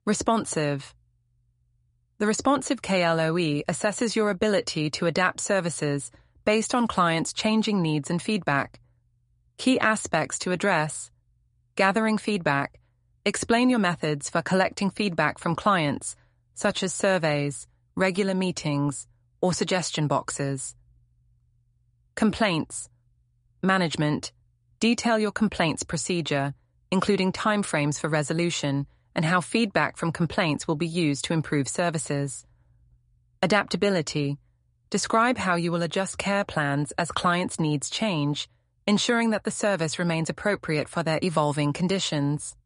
Responsive. The responsive KLOE assesses your ability to adapt services based on clients' changing needs and feedback. Key aspects to address: gathering feedback. Explain your methods for collecting feedback from clients, such as surveys, regular meetings, or suggestion boxes. Complaints. Management. Detail your complaints procedure, including timeframes for resolution and how feedback from complaints will be used to improve services. Adaptability. Describe how you will adjust care plans as clients' needs change, ensuring that the service remains appropriate for their evolving conditions.